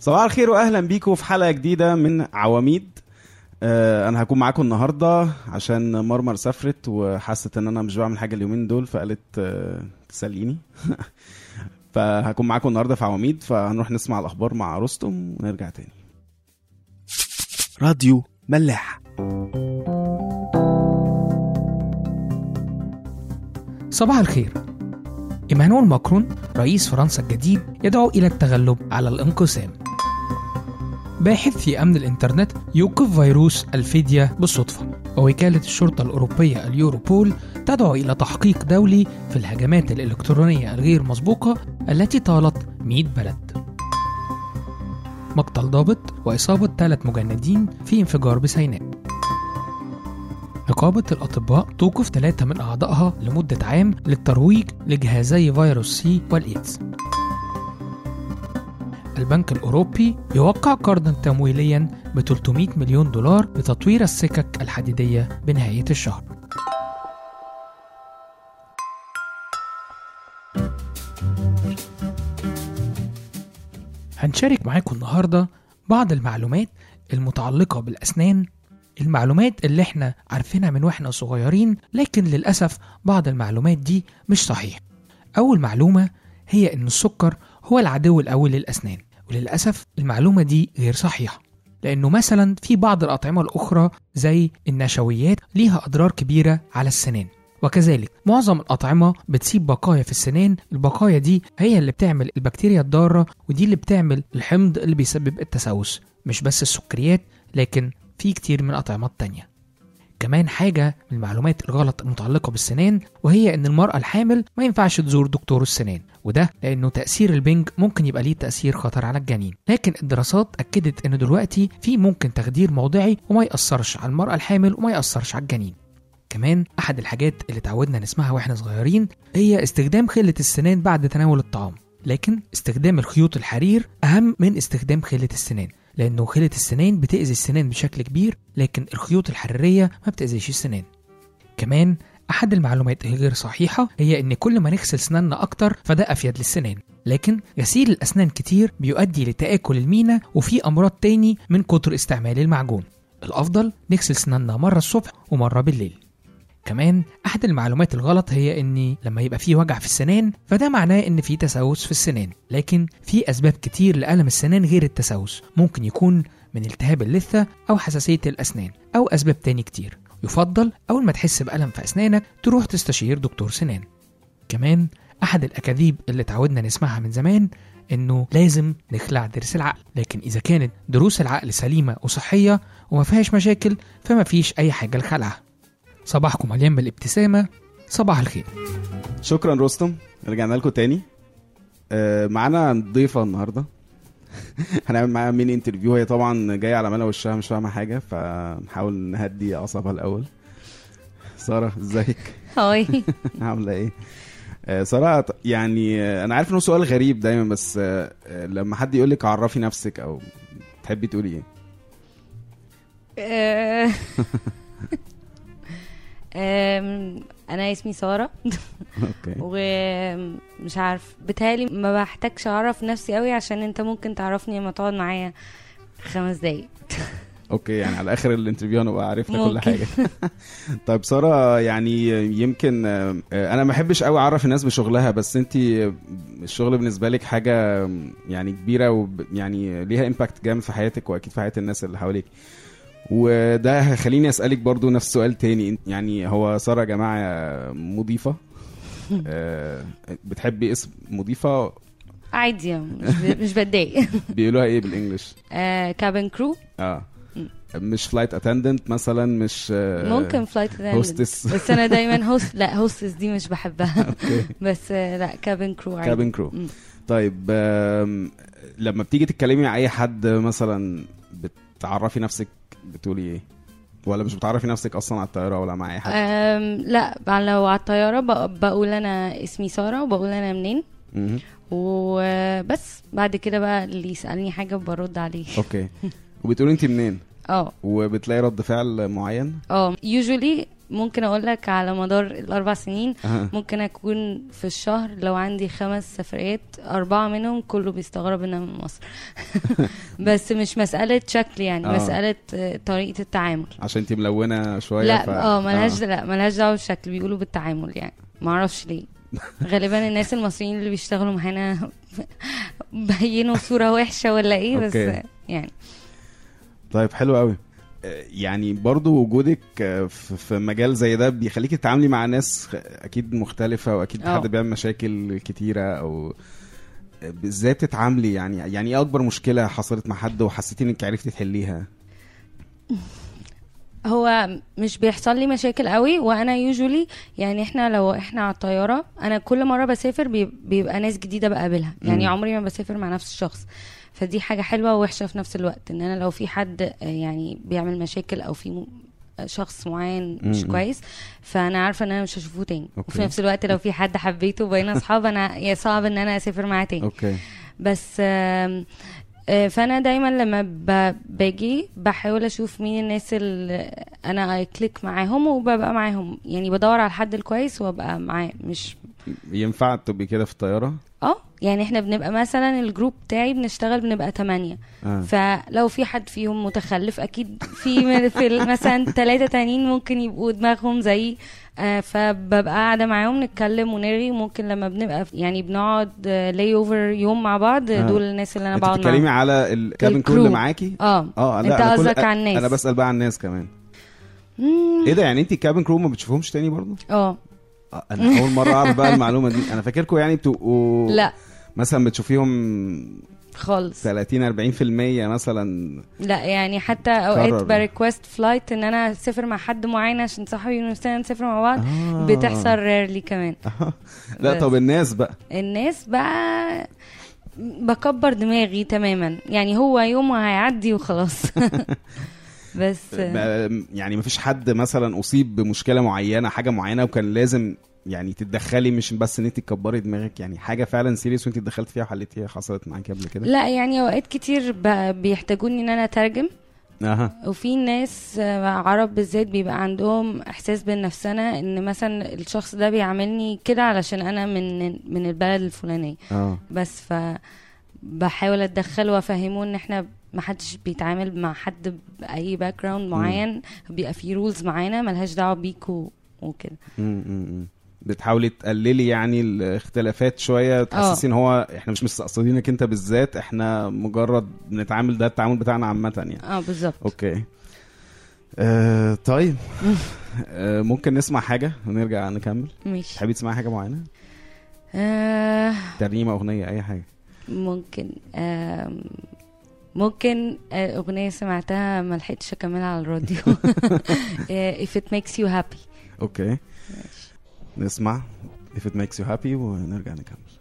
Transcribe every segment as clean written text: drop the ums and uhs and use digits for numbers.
صباح الخير واهلا بيكم في حلقه جديده من عواميد. انا هكون معاكم النهارده عشان مرمر سافرت وحست ان انا مش بعمل حاجه اليومين دول، فقالت تسليني. فهكون معاكم النهارده في عواميد، فهنروح نسمع الاخبار مع رستم ونرجع تاني. راديو ملاح. صباح الخير. إيمانويل ماكرون رئيس فرنسا الجديد يدعو إلى التغلب على الانقسام. باحث في أمن الإنترنت يوقف فيروس الفدية بالصدفة. ووكالة الشرطة الأوروبية اليوروبول تدعو إلى تحقيق دولي في الهجمات الإلكترونية الغير مسبوقة التي طالت 100 بلد. مقتل ضابط وإصابة 3 مجندين في انفجار بسيناء. نقابة الأطباء توقف 3 من أعضائها لمدة عام للترويج لجهازي فيروس سي والإيدز. البنك الأوروبي يوقع قرضاً تمويلياً ب$300 مليون لتطوير السكك الحديدية بنهاية الشهر. هنشارك معاكم النهاردة بعض المعلومات المتعلقة بالأسنان، المعلومات اللي احنا عارفينها من واحنا صغيرين، لكن للأسف بعض المعلومات دي مش صحيح. أول معلومة هي إن السكر هو العدو الأول للأسنان، وللأسف المعلومة دي غير صحيحة، لأنه مثلا في بعض الأطعمة الأخرى زي النشويات ليها أضرار كبيرة على السنان، وكذلك معظم الأطعمة بتسيب بقايا في السنان. البقايا دي هي اللي بتعمل البكتيريا الضارة، ودي اللي بتعمل الحمض اللي بيسبب التسوس. مش بس السكريات، لكن في كتير من الأطعمات تانية. كمان حاجة من المعلومات الغلط المتعلقة بالسنان، وهي ان المرأة الحامل ما ينفعش تزور دكتور السنان، وده لانه تأثير البنج ممكن يبقى ليه تأثير خطر على الجنين. لكن الدراسات اكدت ان دلوقتي في ممكن تخدير موضعي وما يأثرش على المرأة الحامل وما يأثرش على الجنين. كمان احد الحاجات اللي تعودنا نسمعها واحنا صغيرين هي استخدام خلة السنان بعد تناول الطعام، لكن استخدام الخيوط الحرير اهم من استخدام خلة السنان، لأنه خلة السنان بتأذي السنان بشكل كبير، لكن الخيوط الحريرية ما بتأذيش السنان. كمان أحد المعلومات الغير صحيحة هي إن كل ما نغسل سناننا أكتر فده أفيد للسنان، لكن غسيل الأسنان كتير بيؤدي لتآكل المينا وفي أمراض تاني من كتر استعمال المعجون. الأفضل نغسل سناننا مرة الصبح ومرة بالليل. كمان أحد المعلومات الغلط هي إن لما يبقى فيه وجع في السنان فده معناه إن فيه تسوس في السنان، لكن في أسباب كتير لألم السنان غير التسوس. ممكن يكون من التهاب اللثة أو حساسية الأسنان أو أسباب تاني كتير. يفضل أول ما تحس بألم في أسنانك تروح تستشير دكتور سنان. كمان أحد الأكاذيب اللي تعودنا نسمعها من زمان إنه لازم نخلع ضرس العقل، لكن إذا كانت ضروس العقل سليمة وصحية وما فيهاش مشاكل فما فيش أي حاجة لخلعها. صباحكم مليان بالابتسامة. صباح الخير. شكرا رستم، رجعنا لكم تاني. معانا ضيفة النهارده. هنعمل معاها ميني انترفيو. هي طبعا جايه على ملا وشها مش فاهمه حاجه، فنحاول نهدي اعصابها الاول. ساره ازيك؟ هاي. عامله ايه؟ ساره، يعني انا عارف انه سؤال غريب دايما، بس لما حد يقول لك عرفي نفسك او تحبي تقولي ايه؟ انا اسمي ساره. اوكي. ومش عارف، بتهيالي ما بحتاجش اعرف نفسي قوي عشان انت ممكن تعرفني لما تقعد معايا 5 دقايق. اوكي، يعني على اخر الانترفيو هنبقى عرفنا كل حاجه. طيب ساره، يعني يمكن انا ما بحبش قوي اعرف الناس بشغلها، بس انتي الشغل بالنسبه لك حاجه يعني كبيره، ويعني ليها امباكت جامد في حياتك واكيد في حياه الناس اللي حواليك. وده هخليني أسألك برضو نفس سؤال تاني. يعني هو سارة يا جماعة مضيفة؟ بتحبي اسم مضيفة؟ عادي، مش بتضايق. بيقولوها ايه بالانجلش؟ كابن كرو. مش فلايت اتندنت مثلا؟ مش ممكن فلايت اتندنت، هوستس. بس انا دايما هوست. لا، هوستس دي مش بحبها. بس لا، كابن كرو عادي. كابن كرو. طيب لما بتيجي تتكلمي مع اي حد مثلا بتعرفي نفسك بتقولي ايه؟ ولا مش بتعرفي نفسك اصلا على الطياره ولا مع اي حد؟ لا، لو على الطياره بقول انا اسمي ساره وبقول انا منين وبس. بعد كده بقى اللي يسالني حاجه برد عليه. اوكي. وبتقولي انت منين؟ وبتلاقي رد فعل معين؟ usually ممكن اقول لك على مدار ال4 سنين ممكن اكون في الشهر لو عندي 5 سفريات 4 منهم كله بيستغرب ان انا من مصر. بس مش مسألة شكل يعني مسألة طريقة التعامل. عشان انتي ملونة شوية. لا ملهاش دعوة بالشكل، بيقولوا بالتعامل يعني، معرفش ليه. غالبا الناس المصريين اللي بيشتغلوا معانا بينوا صورة وحشة ولا ايه. بس يعني طيب حلو قوي. يعني برضو وجودك في مجال زي ده بيخليكي تتعاملي مع ناس اكيد مختلفة، واكيد حد بيعمل مشاكل كتيرة، او ازاي تتعاملي يعني ايه اكبر مشكلة حصلت مع حد وحسيتي انك عرفتي تحليها؟ هو مش بيحصل لي مشاكل قوي، وانا يوجولي يعني لو احنا على الطياره، انا كل مره بسافر بيبقى ناس جديده بقابلها، يعني عمري ما بسافر مع نفس الشخص. فدي حاجه حلوه ووحشه في نفس الوقت، ان انا لو في حد يعني بيعمل مشاكل او في شخص معين مش كويس، فانا عارفه ان انا مش هشوفه تاني. وفي نفس الوقت لو في حد حبيته وبقينا اصحاب، انا صعب ان انا اسافر معاه تاني. بس فانا دايما لما باجي بحاول اشوف مين الناس اللي انا كليك معاهم وببقى معاهم، يعني بدور على الحد الكويس وابقى معاه. مش ينفع تبقي كده في الطياره؟ يعني احنا بنبقى مثلا الجروب بتاعي بنشتغل بنبقى 8. فلو في حد فيهم متخلف اكيد في مثلا 3 تانيين ممكن يبقوا دماغهم زي فببقى قاعده معاهم نتكلم ونرغي. ممكن لما بنبقى يعني بنقعد لاي اوفر يوم مع بعض، دول الناس اللي انا بقعد معاهم. بتتكلمي على الكابن كرو اللي معاكي؟ انت قصدك على الناس؟ انا بسأل بقى عن الناس كمان. ايه ده، يعني انت الكابن كرو ما بتشوفهمش تاني برضو؟ انا اول مره اعرف بقى المعلومه دي. انا فاكركم يعني بتبقوا لا مثلا بتشوفيهم خالص 30-40% مثلا. لا يعني حتى اوقات بريكوست فلايت ان انا اسافر مع حد معين عشان صاحبي ونفسنا نسافر مع بعض. بتحصل ريرلي كمان. لا طب الناس بقى بكبر دماغي تماما، يعني هو يوم هيعدي وخلاص. بس يعني مفيش حد مثلا اصيب بمشكله معينه، حاجه معينه وكان لازم يعني تتدخلي، مش بس ان انت تكبري دماغك، يعني حاجه فعلا سيريس وانت اتدخلت فيها وحليتيها، حصلت معاكي قبل كده؟ لا يعني اوقات كتير بيحتاجوني ان انا اترجم. وفي ناس عرب بالذات بيبقى عندهم احساس بالنفسنه، ان مثلا الشخص ده بيعاملني كده علشان انا من البلد الفلانيه. بس بحاول اتدخل وافهمه ان احنا ما حدش بيتعامل مع حد باي باك جراوند معين، بيبقى في رولز معينه ملهاش دعوه بيك وكده. بتحاولي تقللي يعني الاختلافات شويه، تحسسين هو احنا مش مستقصدينك انت بالذات، احنا مجرد بنتعامل، ده التعامل بتاعنا عامه يعني. بالظبط. اوكي. طيب ممكن نسمع حاجه ونرجع نكمل؟ ماشي. تحبي تسمعي حاجه معينه؟ ترنيمه، اغنيه، اي حاجه؟ ممكن اغنيه سمعتها ما لحقتش اكملها على الراديو. If it makes you happy. اوكي نسمع If it makes you happy ونرجع نكمل.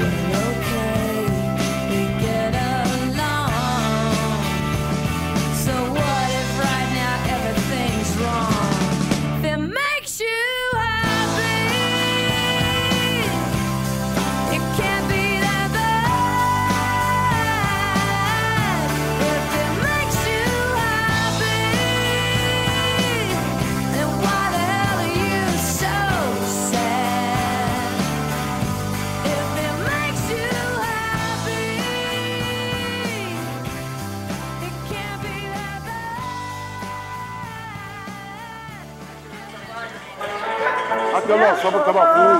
يلا صبر طبعا فوق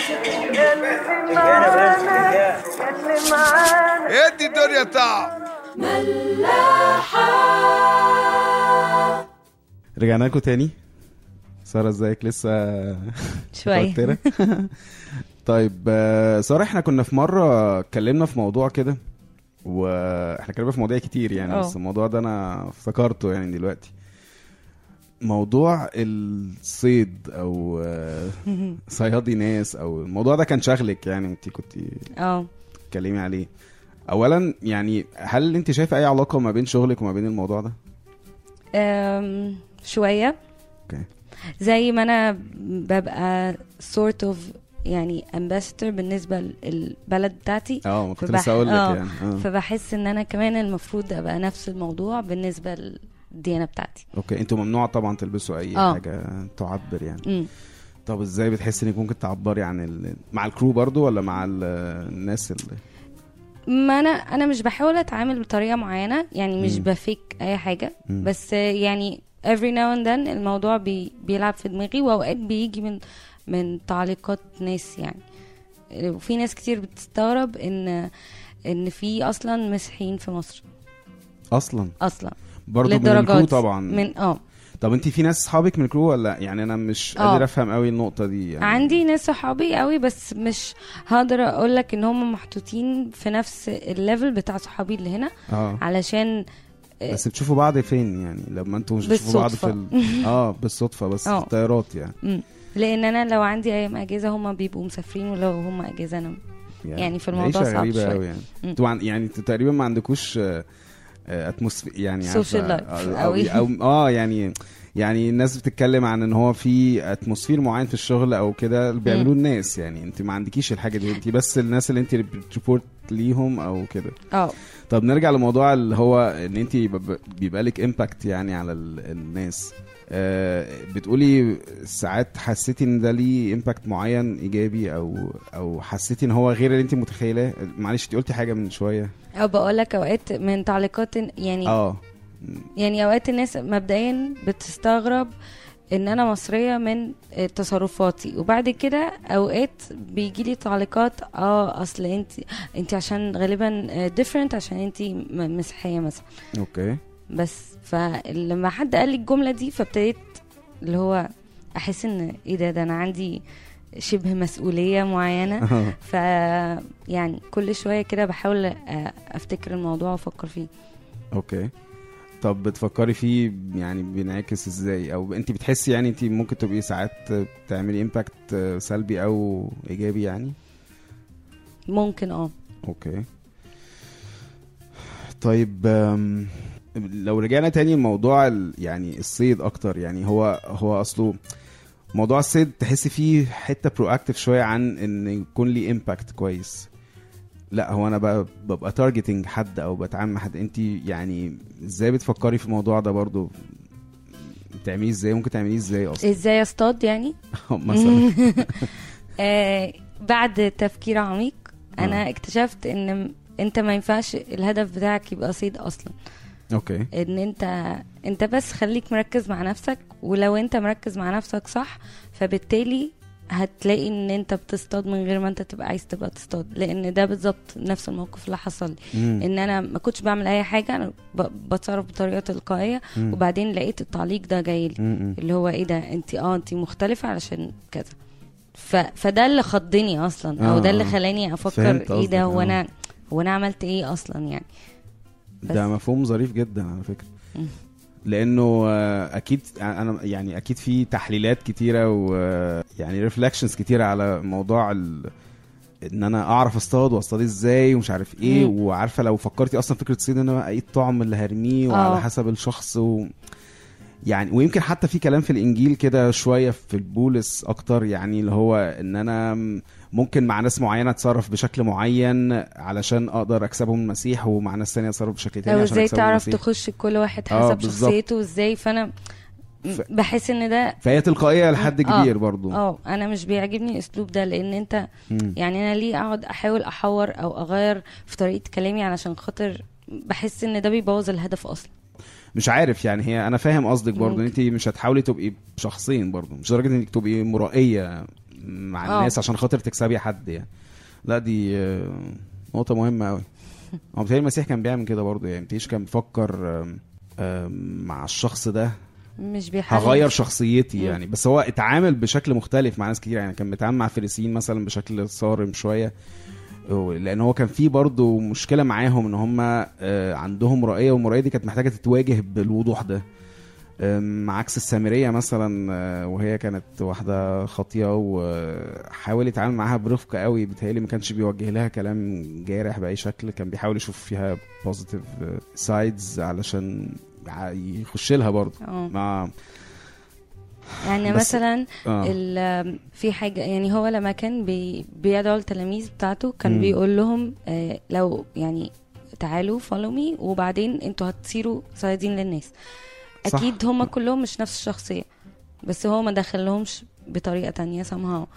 ادي الدنيا طعم. رجعنا لكم تاني. سارة ازيك؟ لسه شوية. طيب سارة، احنا كنا في مرة اتكلمنا في موضوع كده، واحنا اتكلمنا في مواضيع كتير يعني بس الموضوع ده انا افتكرته يعني دلوقتي، موضوع الصيد او صيادي ناس، او الموضوع ده كان شغلك يعني انت كنت تتكلمي عليه. اولا يعني هل انت شايفه اي علاقه ما بين شغلك وما بين الموضوع ده؟ شويه. اوكي. زي ما انا ببقى sort of يعني ambassador بالنسبه للبلد بتاعتي. ما كنت لسه اقول لك يعني فبحس ان انا كمان المفروض ابقى نفس الموضوع بالنسبه للديانه بتاعتي. اوكي. انتوا ممنوع طبعا تلبسوا اي حاجه تعبر يعني. طب ازاي بتحسي انك ممكن تعبري عن مع الكرو برضو ولا مع الناس اللي ما انا مش بحاول اتعامل بطريقه معينه يعني، مش بفيك اي حاجه بس يعني every now and then الموضوع بيلعب في دماغي، واوقات بيجي من تعليقات ناس يعني. وفي ناس كتير بتستغرب ان في اصلا مسيحيين في مصر اصلا برضو من الكرو طبعا من طب انتي في ناس صحابك من الكرو ولا؟ يعني انا مش قادر افهم قوي النقطه دي يعني. عندي ناس صحابي قوي بس مش هقدر اقول لك ان هم محطوطين في نفس الليفل بتاع صحابي اللي هنا. علشان بس بتشوفوا بعض فين يعني لما انتوا مش بتشوفوا بعض في بالصدفه بس في الطيارات يعني. لان انا لو عندي ايام اجازه هم بيبقوا مسافرين، ولو هم اجازه انا يعني في الموضوع صعب شويه يعني انتوا تقريبا ما عندكوش اتموسفير يعني سوشيال لايف او يعني الناس بتتكلم عن ان هو في اتموسفير معين في الشغل او كده بيعملوه الناس يعني. انت ما عندكيش الحاجه دي، انت بس الناس اللي انت بتريبورت ليهم او كده. طب نرجع لموضوع اللي هو ان انت بيبقى لك امباكت يعني على الناس. بتقولي ساعات حسيتي ان ده ليه امباكت معين ايجابي او حسيتي ان هو غير اللي انت متخيلاه؟ معلش انت قلتي حاجه من شويه او بقول لك اوقات من تعليقات يعني يعني اوقات الناس مبدئيا بتستغرب ان انا مصريه من تصرفاتي، وبعد كده اوقات بيجي لي تعليقات اصل انت عشان غالبا different عشان انت مسيحيه مثلا. اوكي. بس فلما حد قال لي الجمله دي فابتديت اللي هو احس ان ايه ده انا عندي شبه مسؤوليه معينه. ف يعني كل شويه كده بحاول افتكر الموضوع وافكر فيه. اوكي. طب بتفكري فيه يعني بينعكس ازاي، او انت بتحسي يعني انت ممكن تبقي ساعات تعملي امباكت سلبي او ايجابي يعني؟ ممكن اوكي. طيب لو رجعنا تاني الموضوع يعني الصيد اكتر، يعني هو اصله موضوع الصيد تحسي فيه حته برو اكتيف شويه عن ان يكون لي امباكت كويس. لا هو انا ببقى تارجتنج حد او بتعامل مع حد. انت يعني ازاي بتفكري في الموضوع ده برضو؟ بتعمليه ازاي؟ ممكن تعمليه ازاي اصلا؟ ازاي اصطاد يعني مثلا؟ بعد تفكير عميق انا اكتشفت ان انت ما ينفعش الهدف بتاعك يبقى صيد اصلا. اوكي. ان انت بس خليك مركز مع نفسك، ولو انت مركز مع نفسك صح فبالتالي هتلاقي ان انت بتصطاد من غير ما انت تبقى عايز تبقى تصطاد. لان ده بالظبط نفس الموقف اللي حصل لي، ان انا ما كنتش بعمل اي حاجه، انا بتصرف بطريقه تلقائيه وبعدين لقيت التعليق ده جاي لي اللي هو ايه ده انت مختلفه علشان كذا. فده اللي خضني اصلا او ده اللي خلاني افكر ايه ده هو انا عملت ايه اصلا يعني. ده مفهوم ظريف جدا على فكره. لانه اكيد انا يعني اكيد في تحليلات كتيره ويعني ريفلكشنز كتيره على موضوع ان انا اعرف اصطاد ازاي ومش عارف ايه. وعارفه لو فكرتي اصلا فكره الصيد ان انا ايه الطعم اللي هرميه وعلى حسب الشخص يعني ويمكن حتى في كلام في الانجيل كده شويه في البولس اكتر، يعني اللي هو ان انا ممكن مع ناس معينه اتصرف بشكل معين علشان اقدر اكسبهم المسيح، ومع ناس ثانيه اتصرف بشكل تاني عشان ازاي اكسبهم المسيح. تعرف تخش كل واحد حسب شخصيته ازاي. فانا بحس ان ده فهي تلقائيه لحد كبير برضو. انا مش بيعجبني الاسلوب ده، لان انت يعني انا ليه اقعد احاول احور او اغير في طريقه كلامي علشان خاطر بحس ان ده بيبوظ الهدف اصلا. مش عارف يعني هي انا فاهم قصدك برضو. انت مش هتحاولي تبقي شخصين برضو، مش درجه انك تبقي مرائيه مع الناس عشان خاطر تكسبي حد يعني. لا دي نقطه مهمه قوي. هو بتهيألي المسيح كان بيعمل كده برضو، يعني متيش كان بيفكر مع الشخص ده مش بيحاول هغير شخصيتي يعني. بس هو اتعامل بشكل مختلف مع ناس كتير، يعني كان بيتعامل مع الفريسيين مثلا بشكل صارم شويه، لان هو كان في برضو مشكله معاهم ان هم عندهم رؤيه، والمرؤيه دي كانت محتاجه تتواجه بالوضوح ده. عكس السامريه مثلا، وهي كانت واحده خاطيه وحاول يتعامل معاها برفق قوي. بتهيألي ما كانش بيوجه لها كلام جارح باي شكل، كان بيحاول يشوف فيها بوزيتيف سايدز علشان يخش لها برضو يعني مثلا في حاجة يعني هو لما كان بيدعو التلاميذ بتاعته كان بيقول لهم لو يعني تعالوا فولو مي وبعدين انتوا هتصيروا صيادين للناس. اكيد هم كلهم مش نفس الشخصية، بس هو ما دخلهمش بطريقة تانية somehow.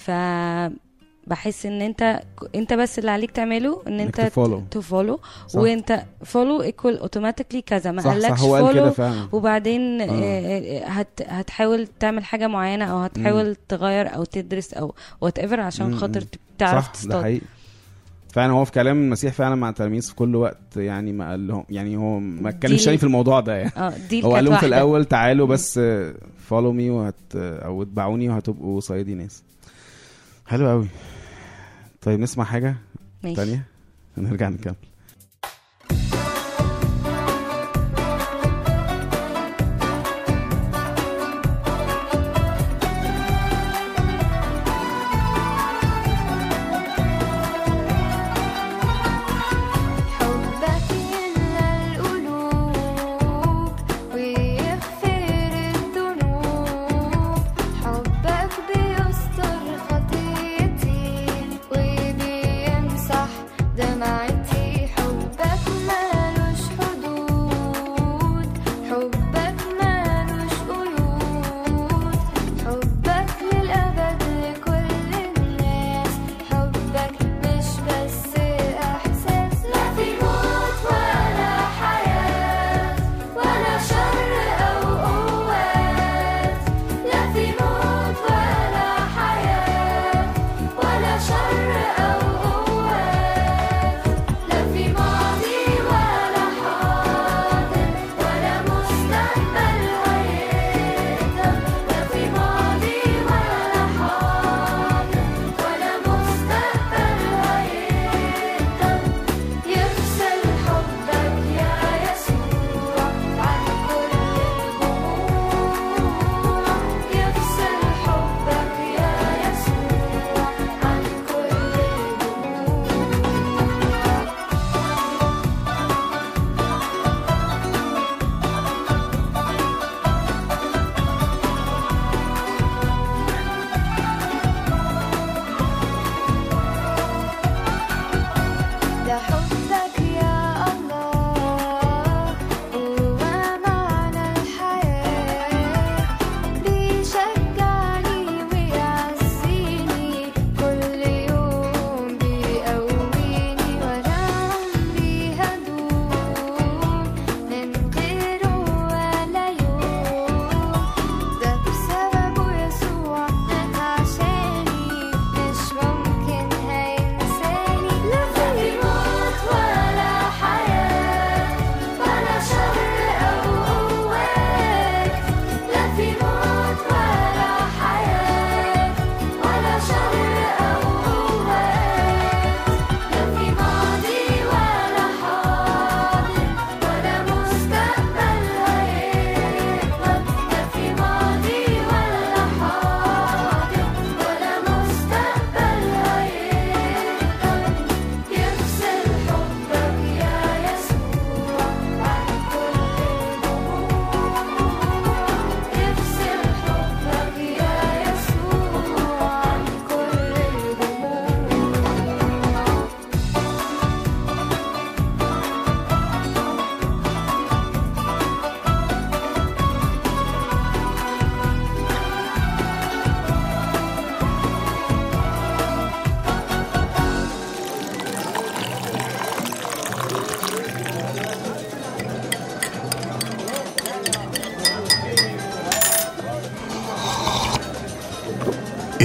بحس ان انت بس اللي عليك تعمله ان انت تفولو، وانت فولو ايكوال اوتوماتيكلي كذا، ما قالكش فولو وبعدين هتحاول تعمل حاجه معينه او هتحاول تغير او تدرس او وات ايفر عشان خاطر تعرف تصطاد. فعلا هو في كلام المسيح فعلا مع التلاميذ في كل وقت يعني ما قال لهم، يعني هو ما اتكلمش تاني في الموضوع ده يعني. هو قال لهم في الاول تعالوا بس فولو مي او اتبعوني وهتبقوا صيادي ناس. حلو قوي. طيب نسمع حاجة تانية ونرجع نكمل.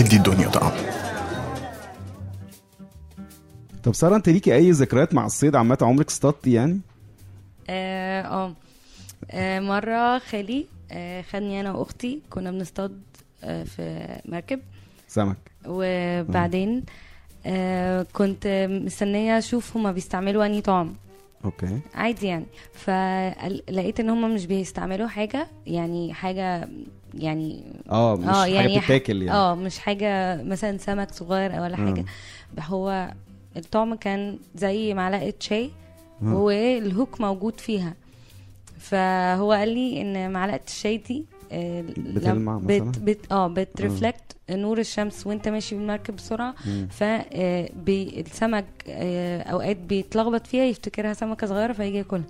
ادي الدنيا طعم. طب سارة، انت ليكي اي ذكريات مع الصيد عامه؟ عمرك اصطادتي يعني؟ مره خالي خدني انا واختي، كنا بنصطاد في مركب سمك، وبعدين كنت مستنيه اشوف هما بيستعملوا انهي طعم. اوكي عادي يعني، فلقيت ان هما مش بيستعملوا حاجه يعني مش حاجه بتتاكل يعني مش حاجه مثلا سمك صغير او ولا حاجه. هو الطعم كان زي معلقه شاي والهوك موجود فيها، فهو قال لي ان معلقه الشاي دي بتلمع مثلا بترفلكت نور الشمس وانت ماشي بالمركب بسرعه، فالسمك اوقات بيتلخبط فيها يفتكرها سمكه صغيره فيجي ياكلها.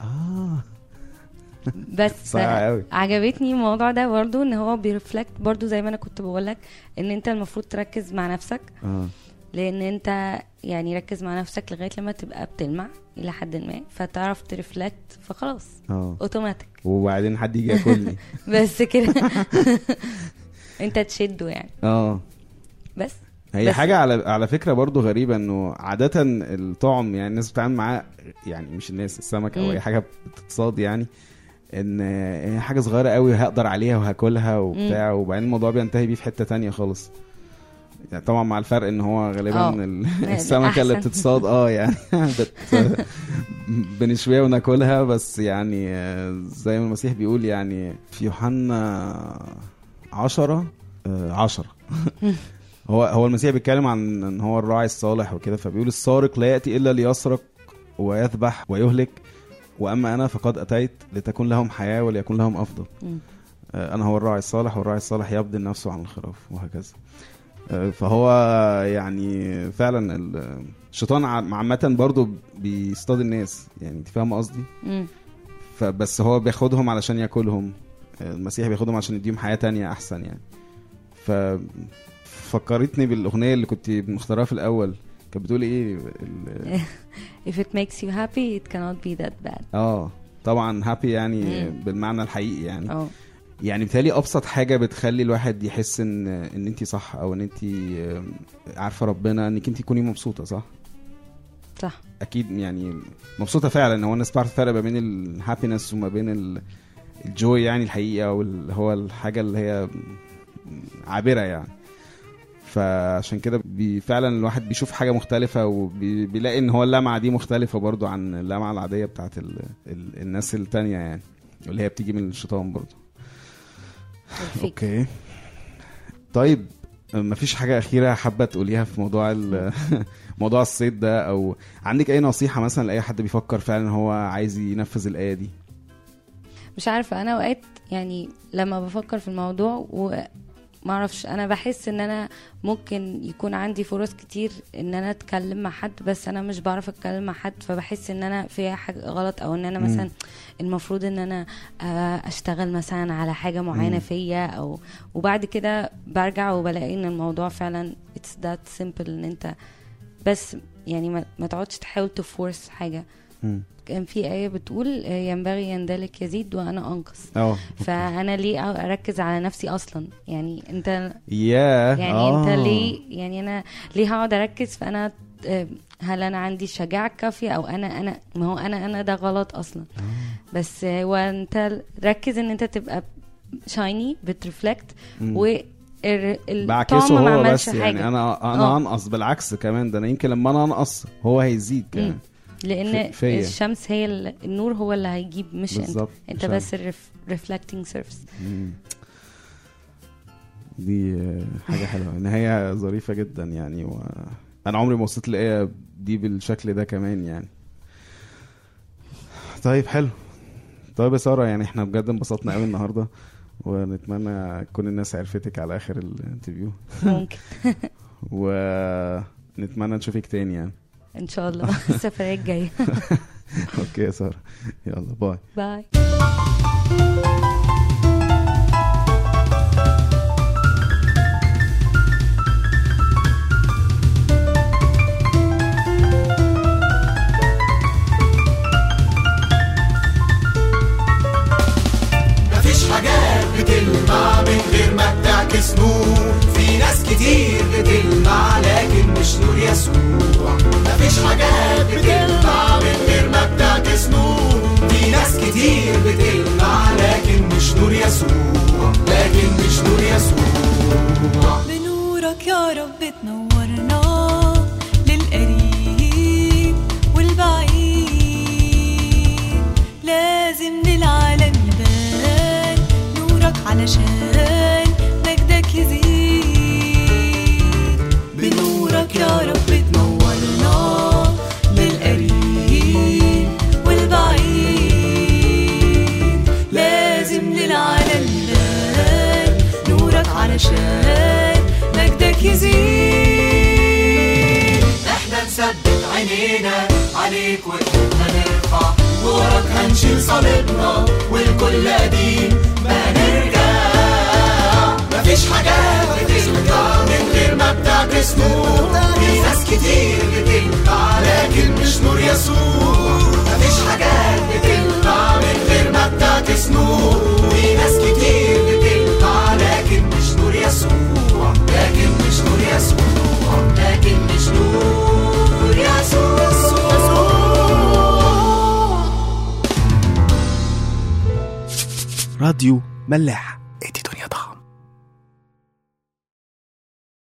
بس عجبتني الموضوع ده برضو، ان هو بيرفلكت برضو زي ما انا كنت بقولك ان انت المفروض تركز مع نفسك. لان انت يعني ركز مع نفسك لغايه لما تبقى بتلمع الى حد ما فتعرف ترفلكت، فخلاص اوتوماتيك وبعدين حد يجي ياكلني بس كده انت تشده يعني. بس هي حاجه على فكره برضو غريبه، انه عاده الطعم يعني الناس بتتعامل معاه، يعني مش الناس، السمك او اي حاجه بتتصاد يعني ان هي حاجه صغيره قوي هقدر عليها وهاكلها وبتاع، وبعدين الموضوع بينتهي بيه في حته تانية خالص يعني. طبعا مع الفرق ان هو غالبا السمكه اللي بتصاد يعني بنشويها وناكلها، بس يعني زي ما المسيح بيقول يعني في يوحنا 10 هو المسيح بيتكلم عن ان هو الراعي الصالح وكده، فبيقول السارق لا ياتي الا ليسرق ويذبح ويهلك، واما انا فقد اتيت لتكون لهم حياه وليكون لهم افضل. انا هو الراعي الصالح، والراعي الصالح يبذل نفسه عن الخراف، وهكذا. فهو يعني فعلا الشيطان عامه برضو بيصطاد الناس، يعني انت فاهم قصدي؟ فبس هو بياخدهم علشان ياكلهم، المسيح بياخدهم عشان يديهم حياه تانية احسن يعني. ففكرتني بالاغنيه اللي كنت مختارها في الاول، كانت بتقول ايه؟ If it makes you happy it cannot be that bad. طبعا happy يعني بالمعنى الحقيقي يعني. يعني بالتالي ابسط حاجه بتخلي الواحد يحس ان انت صح، او ان انت عارفه ربنا، انك انت تكوني مبسوطه. صح اكيد يعني مبسوطه فعلا. هو الناس بتعرف الفرق ما بين الهابينس وما بين الجوي يعني الحقيقه، او هو الحاجه اللي هي عابره يعني. فعشان كده فعلا الواحد بيشوف حاجه مختلفه، وبيلاقي ان هو اللمعه دي مختلفه برضو عن اللمعه العاديه بتاعت الناس التانية يعني، اللي هي بتيجي من الشيطان برضو. اوكي طيب، مفيش حاجه اخيره حابه تقوليها في موضوع الصيد ده، او عندك اي نصيحه مثلا لاي حد بيفكر فعلا هو عايز ينفذ الايه دي؟ مش عارفه، انا اوقات يعني لما بفكر في الموضوع ما اعرفش، انا بحس ان انا ممكن يكون عندي فرص كتير ان انا اتكلم مع حد، بس انا مش بعرف اتكلم مع حد، فبحس ان انا في حاجه غلط، او ان انا مثلا المفروض ان انا اشتغل مثلا على حاجه معينه فيا، وبعد كده برجع وبلاقي ان الموضوع فعلا it's that simple، ان انت بس يعني ما تقعدش تحاول تفورس حاجه. كان في آية بتقول ينبغي يندلك يزيد وأنا أنقص. فأنا ليه أركز على نفسي أصلا؟ يعني أنت أنت ليه يعني أنا ليه هقعد أركز؟ فأنا هل أنا عندي شجاعة كافية، أو أنا ما هو أنا ده غلط أصلا. بس وأنت ركز إن أنت تبقى شايني بترفلكت بعكسه هو بس حاجة. يعني أنا أنقص بالعكس كمان، ده أنا يمكن لما أنا أنقص هو هيزيد كمان. لان الشمس هي النور هو اللي هيجيب، مش انت بس reflecting surface. دي حاجه حلوه، نهايه ظريفه جدا يعني، وانا عمري ما وصلت للايه دي بالشكل ده كمان يعني. طيب حلو. طيب يا ساره، يعني احنا بجد انبسطنا قوي النهارده، ونتمنى تكون الناس عرفتك على اخر الانترفيو ممكن ونتمنى نشوفك تاني يعني ان شاء الله السفرية الجاية. اوكي يا سارة، يلا باي باي. مفيش حاجات بتلمع من غير ما بتعكس نور، في ناس كتير كتير بتلمع لكن مش نور يسوع، لكن مش نور يسوع. بنورك يا رب تنورنا للقريب والبعيد، لازم للعالم يبان نورك علشان مجدك يزيد. بنورك يا رب تنورنا للقريب والبعيد، لازم للعالم يبان نورك علشان مجدك يزيد. احنا نثبت عينينا عليك وقتنا نرفع، ووراك هنشيل صليبنا والكل قديم ما نرجع. مفيش حاجات بتلقى من غير ما بتعكس نور، في ناس كتير بتلقى لكن مش نور يسوع. مفيش حاجات بتلقى من غير ما بتعكس نور، في ناس كتير بتلقى لكن مش نور يسوع، لكن مش نور يسوع، لكن مش نور يسوع. راديو ملاح.